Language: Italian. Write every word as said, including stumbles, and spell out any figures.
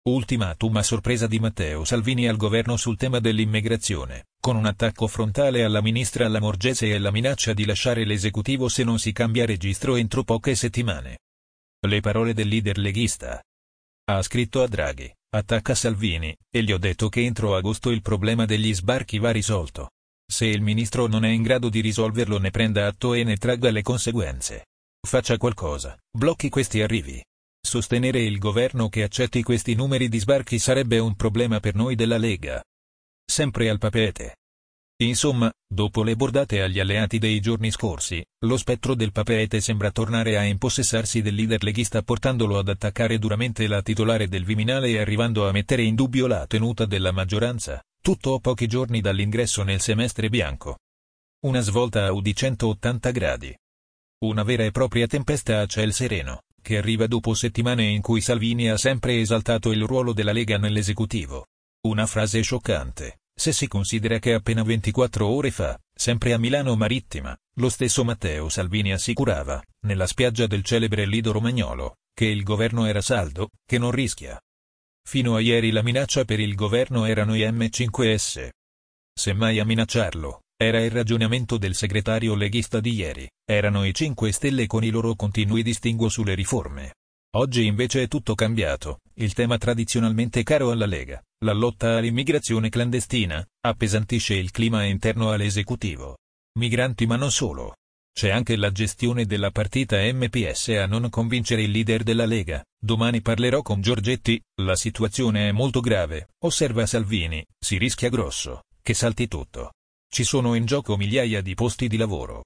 Ultimatum a sorpresa di Matteo Salvini al governo sul tema dell'immigrazione, con un attacco frontale alla ministra Lamorgese e la minaccia di lasciare l'esecutivo se non si cambia registro entro poche settimane. Le parole del leader leghista. Ha scritto a Draghi, attacca Salvini, e gli ho detto che entro agosto il problema degli sbarchi va risolto. Se il ministro non è in grado di risolverlo ne prenda atto e ne tragga le conseguenze. Faccia qualcosa, blocchi questi arrivi. Sostenere il governo che accetti questi numeri di sbarchi sarebbe un problema per noi della Lega. Sempre al Papeete. Insomma, dopo le bordate agli alleati dei giorni scorsi, lo spettro del Papeete sembra tornare a impossessarsi del leader leghista portandolo ad attaccare duramente la titolare del Viminale e arrivando a mettere in dubbio la tenuta della maggioranza, tutto a pochi giorni dall'ingresso nel semestre bianco. Una svolta a U di centottanta gradi. Una vera e propria tempesta a ciel sereno, che arriva dopo settimane in cui Salvini ha sempre esaltato il ruolo della Lega nell'esecutivo. Una frase scioccante, se si considera che appena ventiquattro ore fa, sempre a Milano Marittima, lo stesso Matteo Salvini assicurava, nella spiaggia del celebre Lido Romagnolo, che il governo era saldo, che non rischia. Fino a ieri la minaccia per il governo erano i M cinque S. Semmai a minacciarlo, era il ragionamento del segretario leghista di ieri, erano i cinque Stelle con i loro continui distinguo sulle riforme. Oggi invece è tutto cambiato, il tema tradizionalmente caro alla Lega, la lotta all'immigrazione clandestina, appesantisce il clima interno all'esecutivo. Migranti ma non solo. C'è anche la gestione della partita M P S a non convincere il leader della Lega. Domani parlerò con Giorgetti, la situazione è molto grave, osserva Salvini, si rischia grosso, che salti tutto. Ci sono in gioco migliaia di posti di lavoro.